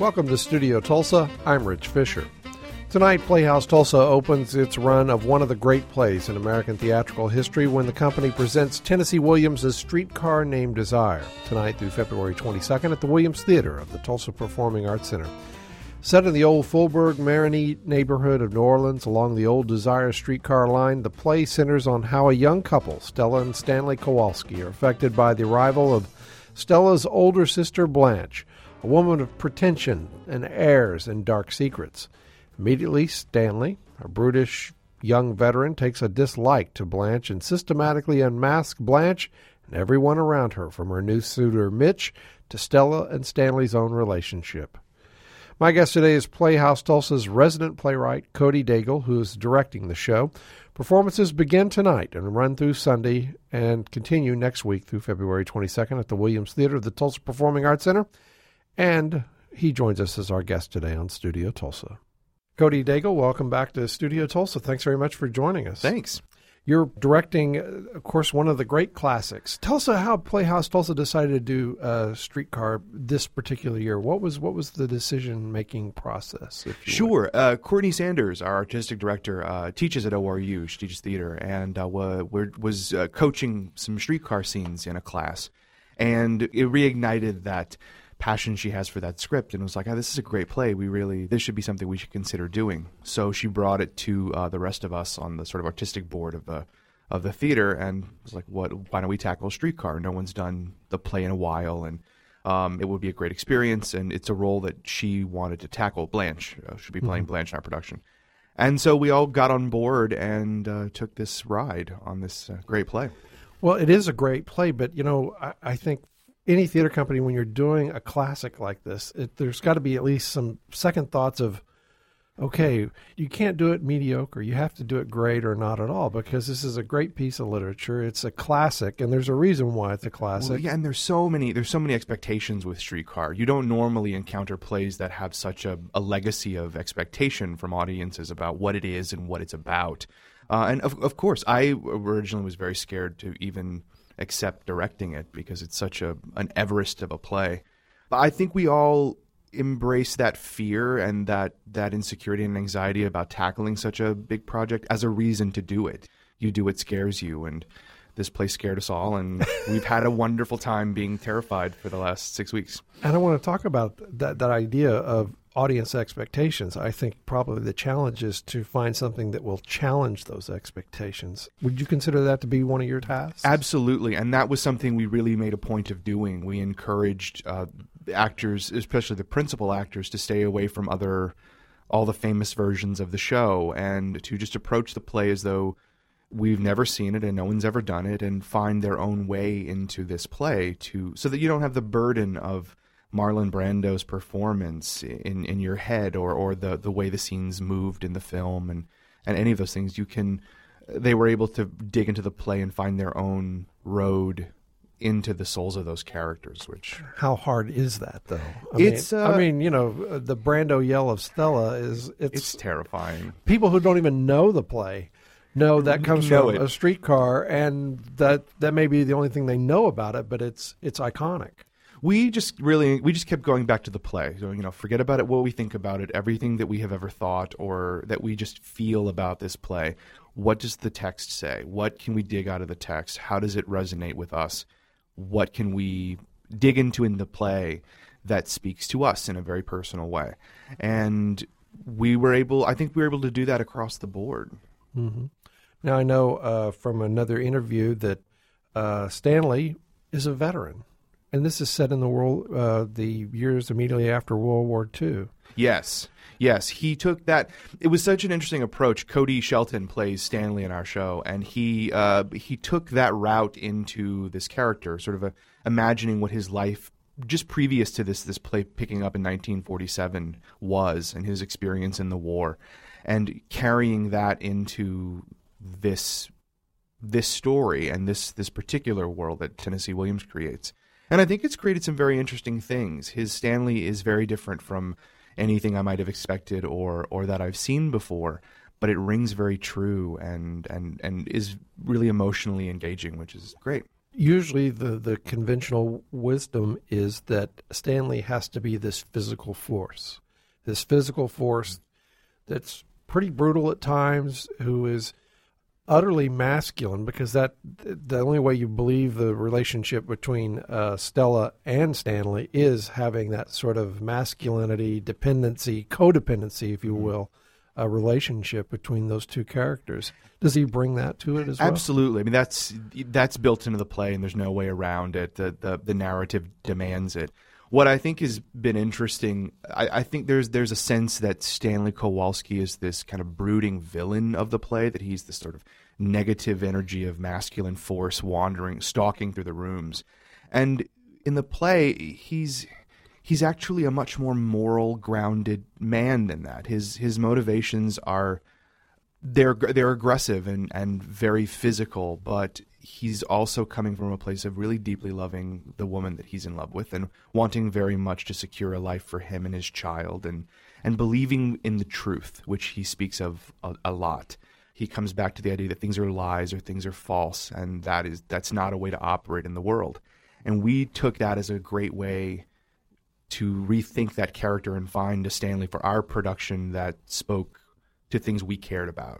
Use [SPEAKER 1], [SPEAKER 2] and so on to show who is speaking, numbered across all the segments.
[SPEAKER 1] Welcome to Studio Tulsa. I'm Rich Fisher. Tonight, Playhouse Tulsa opens its run of one of the great plays in American theatrical history when the company presents Tennessee Williams' Streetcar Named Desire, tonight through February 22nd at the Williams Theater of the Tulsa Performing Arts Center. Set in the old Fulberg-Marigny neighborhood of New Orleans along the old Desire streetcar line, the play centers on how a young couple, Stella and Stanley Kowalski, are affected by the arrival of Stella's older sister Blanche, a woman of pretension and airs and dark secrets. Immediately, Stanley, a brutish young veteran, takes a dislike to Blanche and systematically unmasks Blanche and everyone around her, from her new suitor Mitch to Stella and Stanley's own relationship. My guest today is Playhouse Tulsa's resident playwright, Cody Daigle, who is directing the show. Performances begin tonight and run through Sunday and continue next week through February 22nd at the Williams Theater of the Tulsa Performing Arts Center. And he joins us as our guest today on Studio Tulsa. Cody Daigle, welcome back to Studio Tulsa. Thanks very much for joining us.
[SPEAKER 2] Thanks.
[SPEAKER 1] You're directing, of course, one of the great classics. Tell us how Playhouse Tulsa decided to do Streetcar this particular year. What was the decision-making process?
[SPEAKER 2] Sure. Courtney Sanders, our artistic director, teaches at ORU. She teaches theater, and was coaching some streetcar scenes in a class. And it reignited that passion she has for that script, and was like, this is a great play. This should be something we should consider doing. So she brought it to the rest of us on the sort of artistic board of the theater, and was like, why don't we tackle Streetcar? No one's done the play in a while, and it would be a great experience, and it's a role that she wanted to tackle. Blanche should be playing Blanche in our production. And so we all got on board and took this ride on this great play.
[SPEAKER 1] Well, it is a great play, but, I think any theater company, when you're doing a classic like this, there's got to be at least some second thoughts of, okay, you can't do it mediocre. You have to do it great or not at all, because this is a great piece of literature. It's a classic, and there's a reason why it's a classic.
[SPEAKER 2] Well, yeah, and there's so many expectations with Streetcar. You don't normally encounter plays that have such a legacy of expectation from audiences about what it is and what it's about. And of course, I originally was very scared to even accept directing it because it's such an Everest of a play. But I think we all embrace that fear and that insecurity and anxiety about tackling such a big project as a reason to do it. You do what scares you, and this play scared us all, and we've had a wonderful time being terrified for the last 6 weeks.
[SPEAKER 1] And I want to talk about that idea of audience expectations. I think probably the challenge is to find something that will challenge those expectations. Would you consider that to be one of your tasks?
[SPEAKER 2] Absolutely, and that was something we really made a point of doing. We encouraged actors, especially the principal actors, to stay away from all the famous versions of the show and to just approach the play as though we've never seen it and no one's ever done it, and find their own way into this play so that you don't have the burden of Marlon Brando's performance in your head, or the way the scenes moved in the film, and any of those things. They were able to dig into the play and find their own road into the souls of those characters. Which, how
[SPEAKER 1] hard is that, though? The Brando yell of Stella it's
[SPEAKER 2] terrifying.
[SPEAKER 1] People who don't even know the play know that comes from a streetcar, and that may be the only thing they know about it, but it's iconic.
[SPEAKER 2] We just kept going back to the play. So, forget about it, what we think about it, everything that we have ever thought or that we just feel about this play. What does the text say? What can we dig out of the text? How does it resonate with us? What can we dig into in the play that speaks to us in a very personal way? And I think we were able to do that across the board.
[SPEAKER 1] Mm-hmm. Now, I know from another interview that Stanley is a veteran. And this is set in the years immediately after World War II.
[SPEAKER 2] Yes. He took that. It was such an interesting approach. Cody Shelton plays Stanley in our show, and he took that route into this character, sort of imagining what his life just previous to this play picking up in 1947 was, and his experience in the war, and carrying that into this story and this particular world that Tennessee Williams creates. And I think it's created some very interesting things. His Stanley is very different from anything I might have expected or that I've seen before, but it rings very true and is really emotionally engaging, which is great.
[SPEAKER 1] usually the conventional wisdom is that Stanley has to be this physical force that's pretty brutal at times, who is utterly masculine, because that the only way you believe the relationship between Stella and Stanley is having that sort of masculinity, dependency, codependency, if you will, a relationship between those two characters. Does he bring that to it as well?
[SPEAKER 2] Absolutely. I mean, that's built into the play, and there's no way around it. The narrative demands it. What I think has been interesting, I think there's a sense that Stanley Kowalski is this kind of brooding villain of the play, that he's this sort of negative energy of masculine force stalking through the rooms. And in the play, he's actually a much more moral, grounded man than that. His motivations are they're aggressive and very physical, but he's also coming from a place of really deeply loving the woman that he's in love with and wanting very much to secure a life for him and his child, and believing in the truth, which he speaks of a lot. He comes back to the idea that things are lies or things are false, and that's not a way to operate in the world. And we took that as a great way to rethink that character and find a Stanley for our production that spoke to things we cared about.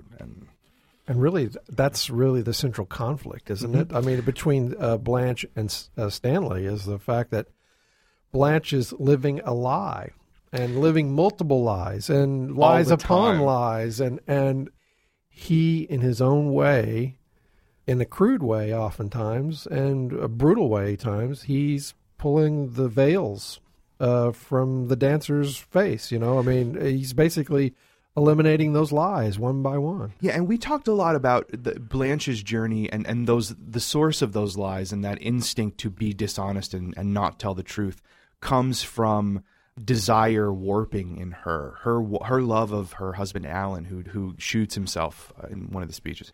[SPEAKER 1] And really, that's really the central conflict, isn't it? I mean, between Blanche and Stanley is the fact that Blanche is living a lie and living multiple lies and lies upon lies. And he, in his own way, in a crude way oftentimes and a brutal way times, he's pulling the veils from the dancer's face, I mean, he's basically eliminating those lies one by one.
[SPEAKER 2] Yeah, and we talked a lot about Blanche's journey and the source of those lies, and that instinct to be dishonest and not tell the truth comes from desire warping in her love of her husband Alan, who shoots himself in one of the speeches.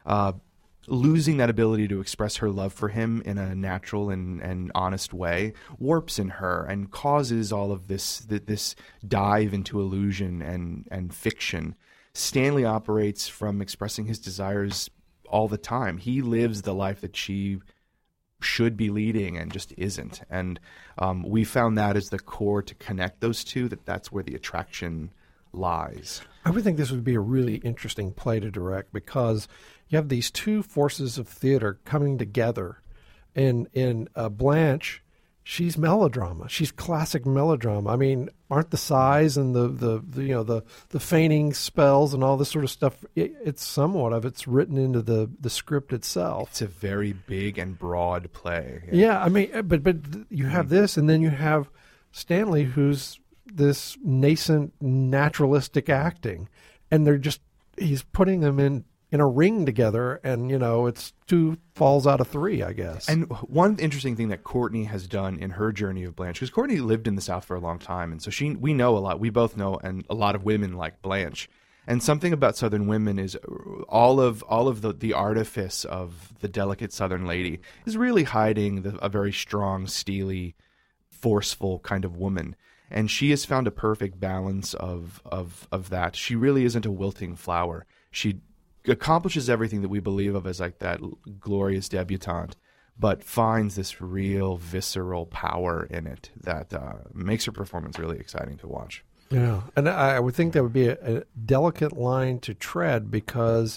[SPEAKER 2] Losing that ability to express her love for him in a natural and honest way warps in her and causes all of this dive into illusion and fiction. Stanley operates from expressing his desires all the time. He lives the life that she should be leading and just isn't. And we found that as the core to connect those two, that's where the attraction lies.
[SPEAKER 1] I would think this would be a really interesting play to direct, because you have these two forces of theater coming together. In Blanche, she's melodrama. She's classic melodrama. I mean, aren't the sighs and the feigning spells and all this sort of stuff? It's somewhat of it's written into the script itself.
[SPEAKER 2] It's a very big and broad play.
[SPEAKER 1] Yeah, I mean, but you have this, and then you have Stanley, who's this nascent naturalistic acting, and he's putting them in a ring together, and it's 2 falls out of 3, I guess.
[SPEAKER 2] And one interesting thing that Courtney has done in her journey of Blanche, because Courtney lived in the South for a long time, and so we know a lot. We both know, and a lot of women like Blanche. And something about Southern women is all of the artifice of the delicate Southern lady is really hiding a very strong, steely, forceful kind of woman. And she has found a perfect balance of that. She really isn't a wilting flower. She accomplishes everything that we believe of as like that glorious debutante, but finds this real visceral power in it that makes her performance really exciting to watch.
[SPEAKER 1] Yeah, and I would think that would be a delicate line to tread, because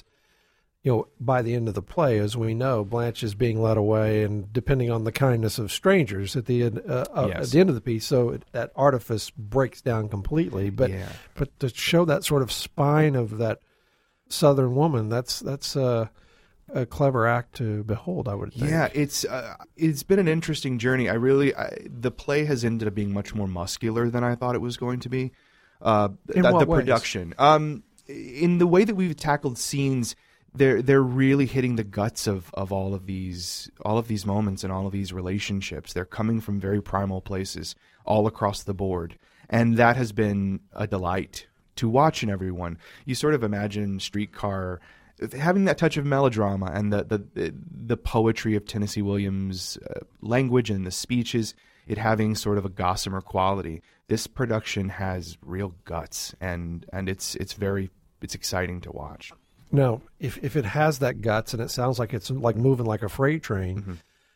[SPEAKER 1] by the end of the play, as we know, Blanche is being led away, and depending on the kindness of strangers at the end at the end of the piece, so that artifice breaks down completely. But to show that sort of spine of that Southern woman, that's a clever act to behold, I would think.
[SPEAKER 2] Yeah, it's been an interesting journey. The play has ended up being much more muscular than I thought it was going to be.
[SPEAKER 1] In what ways?
[SPEAKER 2] Production, in the way that we've tackled scenes. They're really hitting the guts of all of these moments and all of these relationships. They're coming from very primal places all across the board, and that has been a delight to watch in everyone. You sort of imagine Streetcar having that touch of melodrama and the poetry of Tennessee Williams' language and the speeches, it having sort of a gossamer quality. This production has real guts, and it's exciting to watch.
[SPEAKER 1] Now, if it has that guts, and it sounds like it's like moving like a freight train,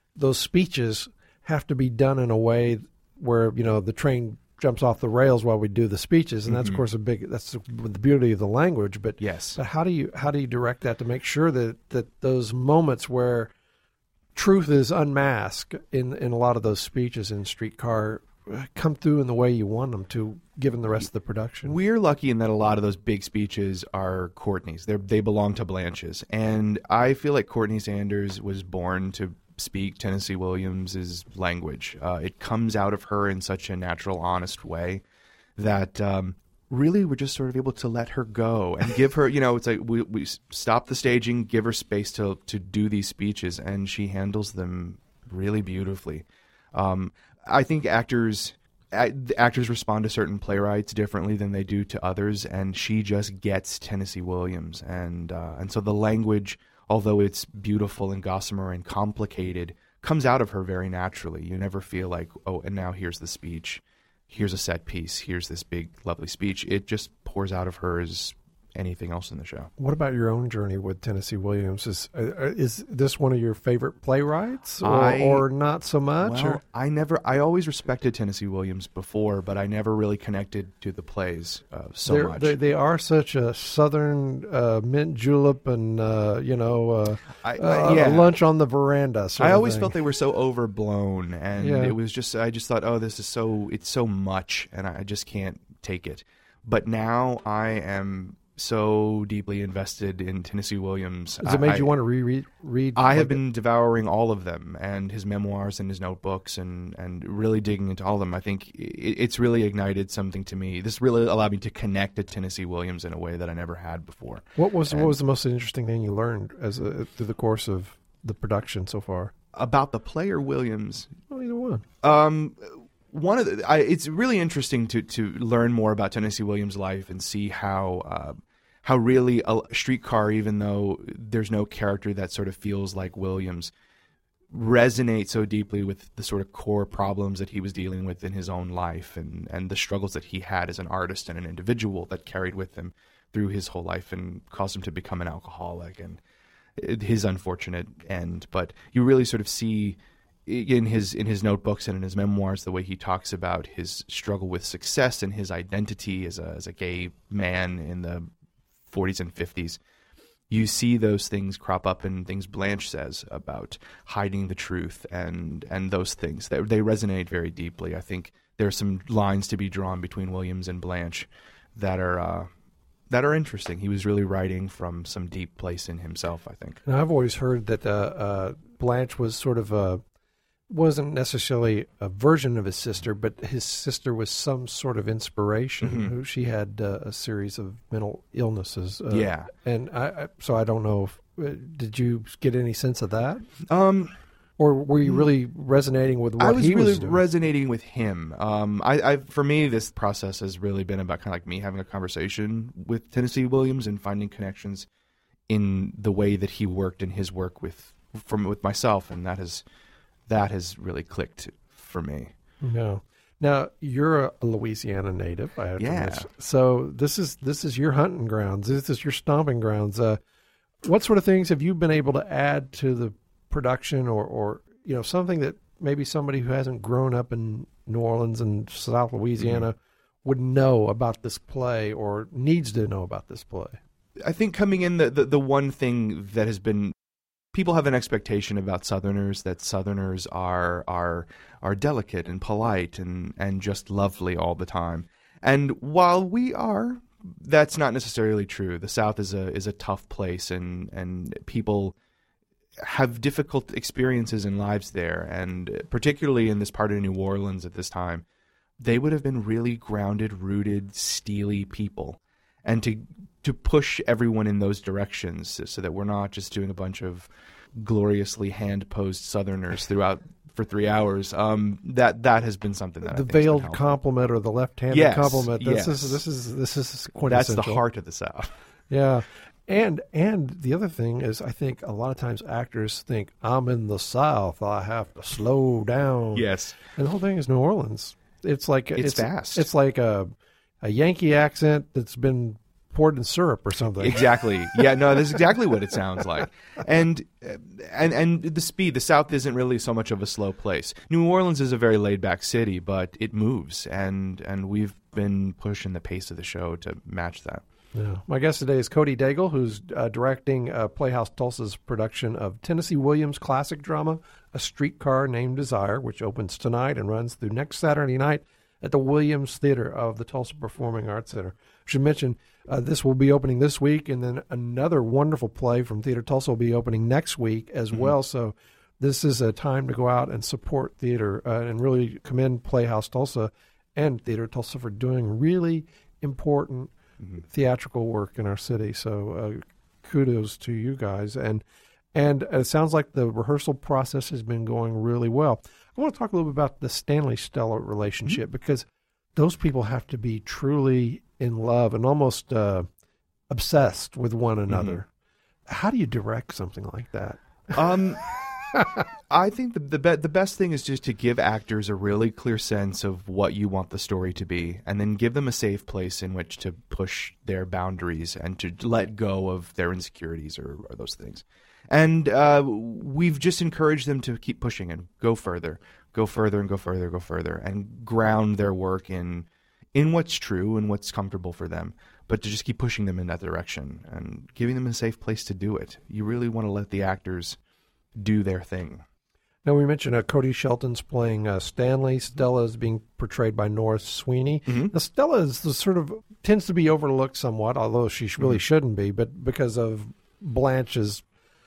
[SPEAKER 1] those speeches have to be done in a way where, the train jumps off the rails while we do the speeches, and that's of course that's the beauty of the language. But
[SPEAKER 2] yes,
[SPEAKER 1] but how do you direct that to make sure that those moments where truth is unmasked in a lot of those speeches in Streetcar come through in the way you want them to, given the rest of the production?
[SPEAKER 2] We're lucky in that a lot of those big speeches are Courtney's. They belong to Blanche's, and I feel like Courtney Sanders was born to speak Tennessee Williams's language. It comes out of her in such a natural, honest way that really we're just sort of able to let her go and give her, it's like we stop the staging, give her space to do these speeches, and she handles them really beautifully. I think actors respond to certain playwrights differently than they do to others, and she just gets Tennessee Williams, and so the language, although it's beautiful and gossamer and complicated, comes out of her very naturally. You never feel like, oh, and now here's the speech, here's a set piece, here's this big, lovely speech. It just pours out of her as anything else in the show.
[SPEAKER 1] What about your own journey with Tennessee Williams? Is this one of your favorite playwrights, or not so much?
[SPEAKER 2] Well, I always respected Tennessee Williams before, but I never really connected to the plays much.
[SPEAKER 1] They are such a southern mint julep and lunch on the veranda.
[SPEAKER 2] I always felt they were so overblown, and it was just I just thought, oh, it's so much, and I just can't take it. But now I am so deeply invested in Tennessee Williams.
[SPEAKER 1] Has it made you want to reread?
[SPEAKER 2] I have been devouring all of them, and his memoirs and his notebooks, and really digging into all of them. I think it's really ignited something to me. This really allowed me to connect to Tennessee Williams in a way that I never had before.
[SPEAKER 1] What was the most interesting thing you learned through the course of the production so far?
[SPEAKER 2] About the player Williams?
[SPEAKER 1] Well, either one.
[SPEAKER 2] It's really interesting to learn more about Tennessee Williams' life and see how really a Streetcar, even though there's no character that sort of feels like Williams, resonates so deeply with the sort of core problems that he was dealing with in his own life, and the struggles that he had as an artist and an individual that carried with him through his whole life and caused him to become an alcoholic and his unfortunate end. But you really sort of see in his notebooks and in his memoirs the way he talks about his struggle with success and his identity as a gay man in the 40s and 50s. You see those things crop up in things Blanche says about hiding the truth and those things. They resonate very deeply. I think there are some lines to be drawn between Williams and Blanche that are interesting. He was really writing from some deep place in himself, I think.
[SPEAKER 1] And I've always heard that Blanche was sort of wasn't necessarily a version of his sister, but his sister was some sort of inspiration. Mm-hmm. She had a series of mental illnesses. And so I don't know did you get any sense of that? Or were you really resonating with what he was doing?
[SPEAKER 2] I was really resonating with him. For me, this process has really been about kind of like me having a conversation with Tennessee Williams and finding connections in the way that he worked in his work with myself, and that has really clicked for me.
[SPEAKER 1] No. Now, you're a Louisiana native. I have to mention. So this is your hunting grounds. This is your stomping grounds. What sort of things have you been able to add to the production, or something that maybe somebody who hasn't grown up in New Orleans and South Louisiana would know about this play or needs to know about this play?
[SPEAKER 2] I think coming in, the one thing that has been, people have an expectation about Southerners, that Southerners are delicate and polite and just lovely all the time. And while we are, that's not necessarily true. The South is a tough place, and people have difficult experiences in lives there. And particularly in this part of New Orleans at this time, they would have been really grounded, rooted, steely people. And to push everyone in those directions so that we're not just doing a bunch of gloriously hand-posed Southerners throughout for 3 hours, that has been something that
[SPEAKER 1] the
[SPEAKER 2] I think
[SPEAKER 1] veiled compliment or the left-handed compliment. This is quintessential.
[SPEAKER 2] That's the heart of the South.
[SPEAKER 1] Yeah. And the other thing is, I think a lot of times actors think, I'm in the South, I have to slow down.
[SPEAKER 2] Yes.
[SPEAKER 1] And the whole thing is New Orleans. It's like
[SPEAKER 2] it's fast.
[SPEAKER 1] It's like a Yankee accent that's been poured in syrup or something.
[SPEAKER 2] Exactly. Yeah, no, that's exactly what it sounds like. And the speed, the South isn't really so much of a slow place. New Orleans is a very laid-back city, but it moves, and we've been pushing the pace of the show to match that.
[SPEAKER 1] Yeah. My guest today is Cody Daigle, who's directing Playhouse Tulsa's production of Tennessee Williams' classic drama, A Streetcar Named Desire, which opens tonight and runs through next Saturday night at the Williams Theater of the Tulsa Performing Arts Center. I should mention this will be opening this week, and then another wonderful play from Theater Tulsa will be opening next week as well. So this is a time to go out and support theater and really commend Playhouse Tulsa and Theater Tulsa for doing really important theatrical work in our city. So kudos to you guys. And it sounds like the rehearsal process has been going really well. I want to talk a little bit about the Stanley-Stella relationship because those people have to be truly in love and almost obsessed with one another. How do you direct something like that?
[SPEAKER 2] I think the best thing is just to give actors a really clear sense of what you want the story to be, and then give them a safe place in which to push their boundaries and to let go of their insecurities or those things. And we've just encouraged them to keep pushing and go further and ground their work in what's true and what's comfortable for them, but to just keep pushing them in that direction and giving them a safe place to do it. You really want to let the actors do their thing.
[SPEAKER 1] Now, we mentioned Cody Shelton's playing Stanley. Stella is being portrayed by Nora Sweeney. Now, Stella is the sort of tends to be overlooked somewhat, although she really shouldn't be, but because of Blanche's,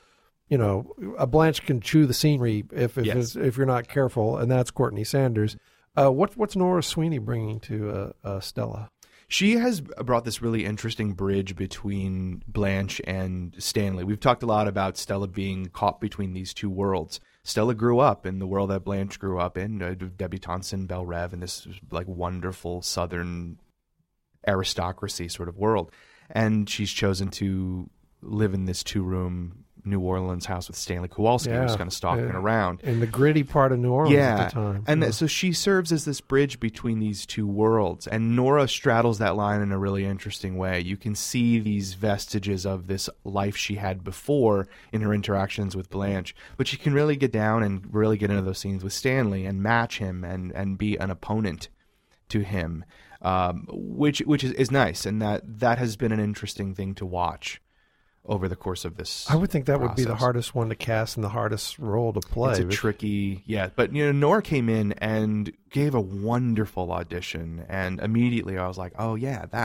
[SPEAKER 1] Blanche can chew the scenery if you're not careful, and that's Courtney Sanders. What's Nora Sweeney bringing to Stella?
[SPEAKER 2] She has brought this really interesting bridge between Blanche and Stanley. We've talked a lot about Stella being caught between these two worlds. Stella grew up in the world that Blanche grew up in, debutantes in Belle Reve, and this like wonderful Southern aristocracy sort of world. And she's chosen to live in this two-room New Orleans house with Stanley Kowalski, who's kind of stalking around.
[SPEAKER 1] In the gritty part of New Orleans at the time.
[SPEAKER 2] And so she serves as this bridge between these two worlds. And Nora straddles that line in a really interesting way. You can see these vestiges of this life she had before in her interactions with Blanche. But she can really get down and really get into those scenes with Stanley and match him and be an opponent to him, which is nice. And that has been an interesting thing to watch over the course of this
[SPEAKER 1] I would think that
[SPEAKER 2] process.
[SPEAKER 1] would be the hardest one to cast and the hardest role to play.
[SPEAKER 2] It's a tricky, but Nora came in and gave a wonderful audition, and immediately I was like, oh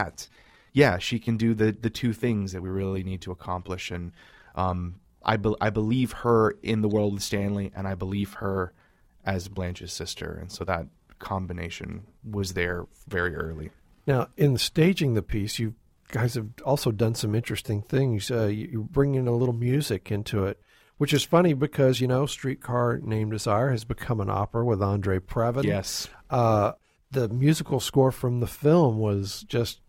[SPEAKER 2] yeah, she can do the two things that we really need to accomplish, and I believe her in the world of Stanley, and I believe her as Blanche's sister, and so that combination was there very early.
[SPEAKER 1] Now, in staging the piece, you guys have also done some interesting things. You bring in a little music into it, which is funny because, Streetcar Named Desire has become an opera with Andre Previn.
[SPEAKER 2] Yes.
[SPEAKER 1] The musical score from the film was just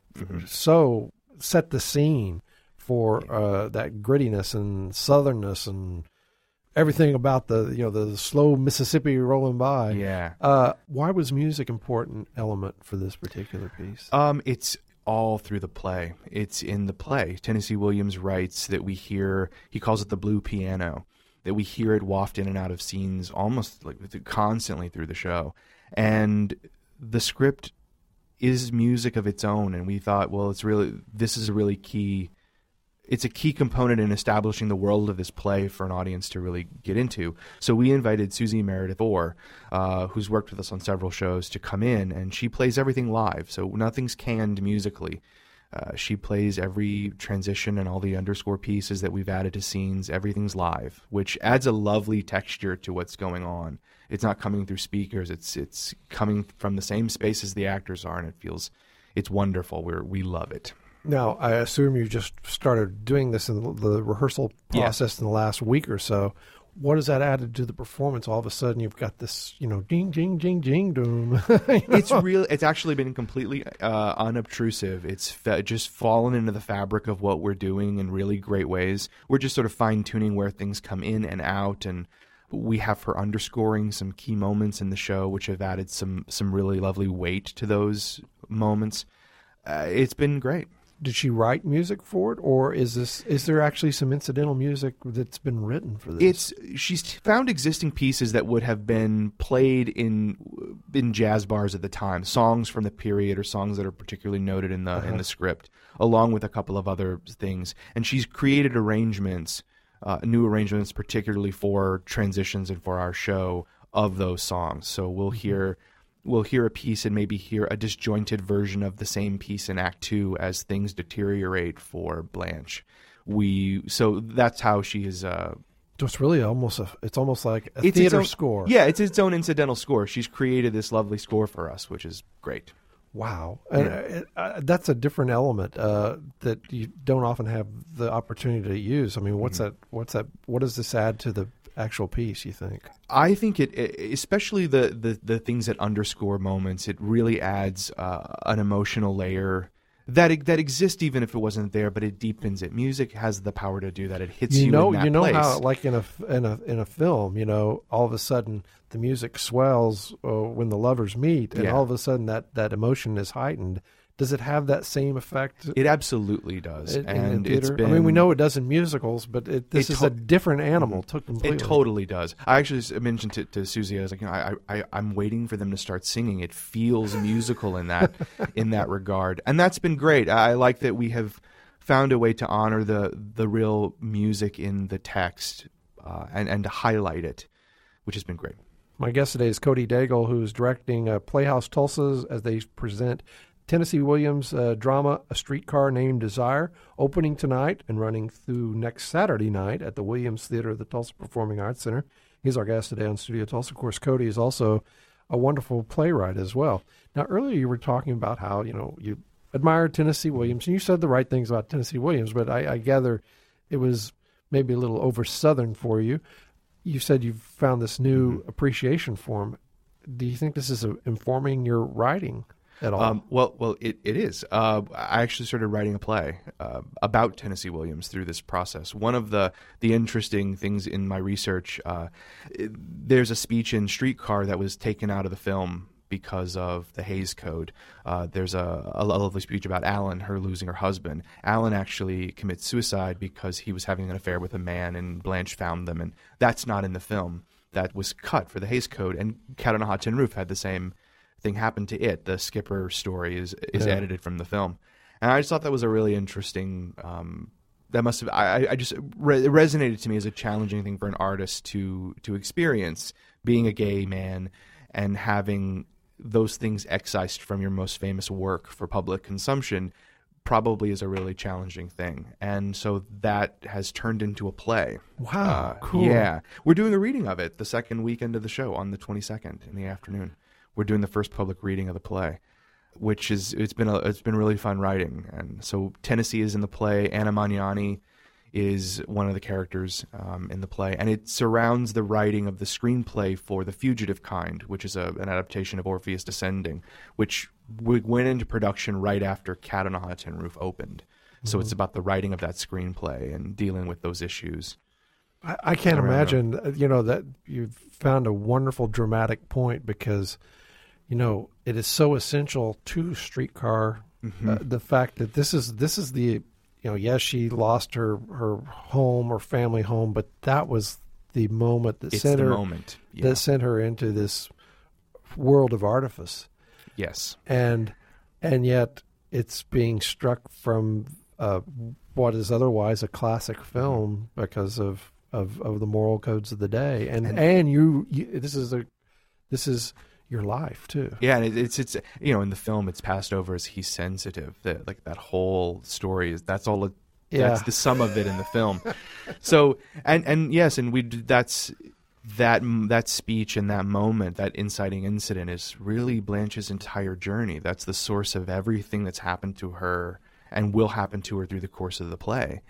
[SPEAKER 1] so set the scene for that grittiness and southernness and everything about the slow Mississippi rolling by.
[SPEAKER 2] Yeah.
[SPEAKER 1] Why was music an important element for this particular piece?
[SPEAKER 2] It's all through the play. It's in the play. Tennessee Williams writes that we hear, he calls it the blue piano, that we hear it waft in and out of scenes almost like constantly through the show. And the script is music of its own. And we thought, well, this is a really key, it's a key component in establishing the world of this play for an audience to really get into. So we invited Susie Meredith Orr, who's worked with us on several shows, to come in, and she plays everything live. So nothing's canned musically. She plays every transition and all the underscore pieces that we've added to scenes. Everything's live, which adds a lovely texture to what's going on. It's not coming through speakers. It's coming from the same space as the actors are, and it's wonderful. We love it.
[SPEAKER 1] Now, I assume you just started doing this in the rehearsal process in the last week or so. What has that added to the performance? All of a sudden, you've got this, ding, jing, jing, jing, doom.
[SPEAKER 2] It's actually been completely unobtrusive. It's just fallen into the fabric of what we're doing in really great ways. We're just sort of fine-tuning where things come in and out, and we have her underscoring some key moments in the show, which have added some really lovely weight to those moments. It's been great.
[SPEAKER 1] did she write music for it, or is there actually some incidental music that's been written for this?
[SPEAKER 2] She's found existing pieces that would have been played in jazz bars at the time, songs from the period or songs that are particularly noted in the script, along with a couple of other things. And she's created arrangements, new arrangements, particularly for transitions and for our show of those songs. So we'll hear a piece and maybe hear a disjointed version of the same piece in Act 2 as things deteriorate for Blanche. So that's how she is.
[SPEAKER 1] It's really almost like a theater score.
[SPEAKER 2] Yeah, it's its own incidental score. She's created this lovely score for us, which is great.
[SPEAKER 1] Wow, and that's a different element that you don't often have the opportunity to use. I mean, what's that? What does this add to the actual piece, you think?
[SPEAKER 2] I think it especially the things that underscore moments, it really adds an emotional layer that exists even if it wasn't there, but it deepens it. Music has the power to do that. It hits you in that place.
[SPEAKER 1] How, like in a film, all of a sudden the music swells when the lovers meet, and all of a sudden that emotion is heightened. Does it have that same effect?
[SPEAKER 2] It absolutely does.
[SPEAKER 1] In theater? We know it does in musicals, but this is a different animal. Completely.
[SPEAKER 2] It totally does. I actually mentioned to Susie, I was like, I'm waiting for them to start singing. It feels musical in that regard, and that's been great. I like that we have found a way to honor the real music in the text and to highlight it, which has been great.
[SPEAKER 1] My guest today is Cody Daigle, who's directing Playhouse Tulsa as they present Tennessee Williams' drama, A Streetcar Named Desire, opening tonight and running through next Saturday night at the Williams Theater of the Tulsa Performing Arts Center. He's our guest today on Studio Tulsa. Of course, Cody is also a wonderful playwright as well. Now, earlier you were talking about how, you admire Tennessee Williams, and you said the right things about Tennessee Williams, but I gather it was maybe a little over-Southern for you. You said you found this new appreciation for him. Do you think this is informing your writing at all?
[SPEAKER 2] Well, it is. I actually started writing a play about Tennessee Williams through this process. One of the interesting things in my research, there's a speech in Streetcar that was taken out of the film because of the Hays Code. There's a lovely speech about Ellen, her losing her husband. Ellen actually commits suicide because he was having an affair with a man, and Blanche found them, and that's not in the film. That was cut for the Hays Code, and Cat on a Hot Tin Roof had the same thing happen to it. The Skipper story is edited from the film, and I just thought that was a really interesting. That must have. I just it resonated to me as a challenging thing for an artist to experience, being a gay man and having those things excised from your most famous work for public consumption. Probably is a really challenging thing, and so that has turned into a play.
[SPEAKER 1] Wow, cool!
[SPEAKER 2] Yeah, we're doing a reading of it the second weekend of the show on the 22nd in the afternoon. We're doing the first public reading of the play, which is it's been really fun writing. And so Tennessee is in the play. Anna Magnani is one of the characters in the play, and it surrounds the writing of the screenplay for The Fugitive Kind, which is an adaptation of Orpheus Descending, which went into production right after Cat on a Hot Tin Roof opened. So it's about the writing of that screenplay and dealing with those issues.
[SPEAKER 1] I can't imagine, that you've found a wonderful dramatic point because, it is so essential to Streetcar. The fact that this is the, yes, she lost her home or family home, but that was the moment that that sent her into this world of artifice.
[SPEAKER 2] Yes,
[SPEAKER 1] and yet it's being struck from what is otherwise a classic film because of the moral codes of the day, and you this is your life too.
[SPEAKER 2] Yeah, and it's in the film it's passed over as he's sensitive. That whole story that's all. That's the sum of it in the film. So and yes, and that's that speech and that moment, that inciting incident is really Blanche's entire journey. That's the source of everything that's happened to her and will happen to her through the course of the play.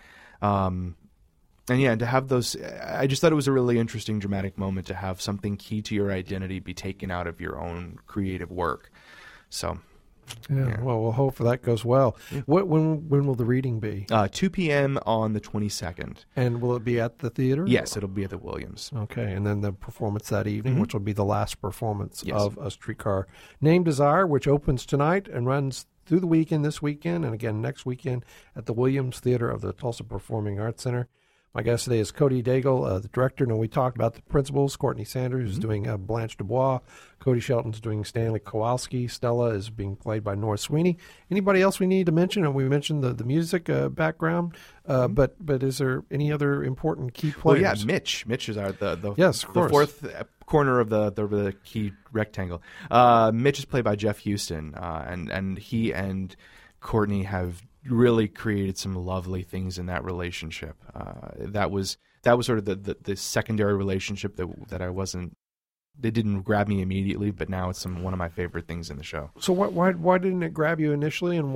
[SPEAKER 2] And to have those, I just thought it was a really interesting dramatic moment to have something key to your identity be taken out of your own creative work. So,
[SPEAKER 1] well, we'll hope that goes well. Yeah. When will the reading be?
[SPEAKER 2] 2 p.m. on the 22nd.
[SPEAKER 1] And will it be at the theater?
[SPEAKER 2] Yes, it'll be at the Williams.
[SPEAKER 1] Okay, and then the performance that evening, which will be the last performance of A Streetcar Named Desire, which opens tonight and runs through the weekend, this weekend, and again next weekend at the Williams Theater of the Tulsa Performing Arts Center. My guest today is Cody Daigle, the director. Now, we talked about the principals. Courtney Sanders is doing Blanche Dubois. Cody Shelton's doing Stanley Kowalski. Stella is being played by Nora Sweeney. Anybody else we need to mention? And we mentioned the music background, but is there any other important key players?
[SPEAKER 2] Well, yeah, Mitch. Mitch is the
[SPEAKER 1] yes, of course,
[SPEAKER 2] fourth corner of the key rectangle. Mitch is played by Jeff Houston, and he and Courtney have really created some lovely things in that relationship. That was sort of the secondary relationship that I wasn't. It didn't grab me immediately, but now it's one of my favorite things in the show.
[SPEAKER 1] So why didn't it grab you initially, and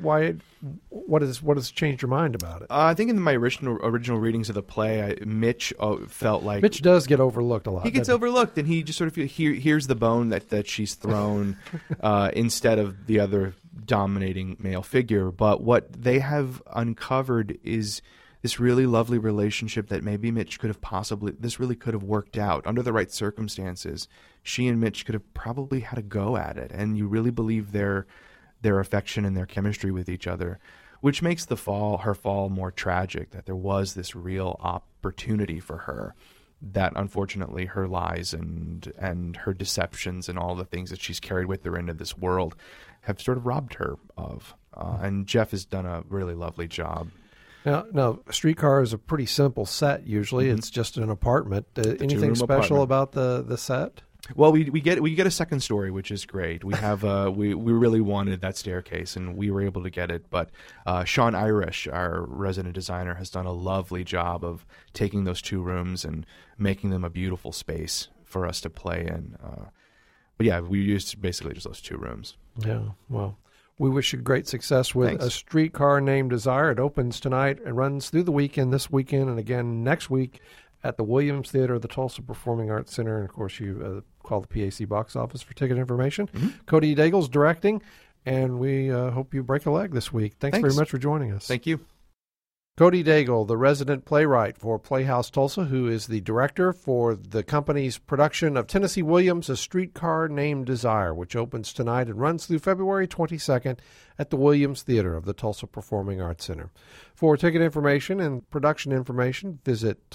[SPEAKER 1] what has changed your mind about it?
[SPEAKER 2] I think in my original readings of the play, Mitch felt like
[SPEAKER 1] Mitch does get overlooked a lot.
[SPEAKER 2] He gets overlooked, and he just sort of here's the bone that she's thrown instead of the other dominating male figure. But what they have uncovered is this really lovely relationship that maybe Mitch could have worked out under the right circumstances. She and Mitch could have probably had a go at it, and you really believe their affection and their chemistry with each other, which makes her fall more tragic, that there was this real opportunity for her that unfortunately her lies and her deceptions and all the things that she's carried with her into this world have sort of robbed her of. And Jeff has done a really lovely job.
[SPEAKER 1] Now, Streetcar is a pretty simple set. Usually, it's just an apartment. Anything special about the set?
[SPEAKER 2] Well, we get a second story, which is great. We have we really wanted that staircase, and we were able to get it. But Sean Irish, our resident designer, has done a lovely job of taking those two rooms and making them a beautiful space for us to play in. But yeah, we used basically just those two rooms.
[SPEAKER 1] Yeah, well. We wish you great success with
[SPEAKER 2] Thanks.
[SPEAKER 1] A Streetcar Named Desire. It opens tonight and runs through the weekend, this weekend, and again next week at the Williams Theater of the Tulsa Performing Arts Center. And, of course, you call the PAC box office for ticket information. Cody Daigle's directing, and we hope you break a leg this week. Thanks very much for joining us.
[SPEAKER 2] Thank you.
[SPEAKER 1] Cody Daigle, the resident playwright for Playhouse Tulsa, who is the director for the company's production of Tennessee Williams' A Streetcar Named Desire, which opens tonight and runs through February 22nd at the Williams Theater of the Tulsa Performing Arts Center. For ticket information and production information, visit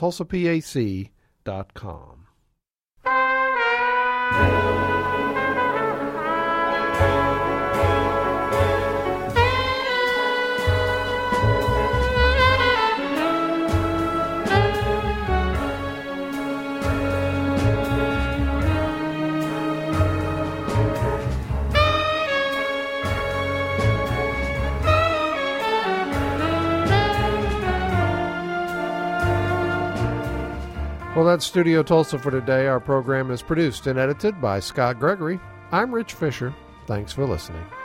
[SPEAKER 1] tulsapac.com. Well, that's Studio Tulsa for today. Our program is produced and edited by Scott Gregory. I'm Rich Fisher. Thanks for listening.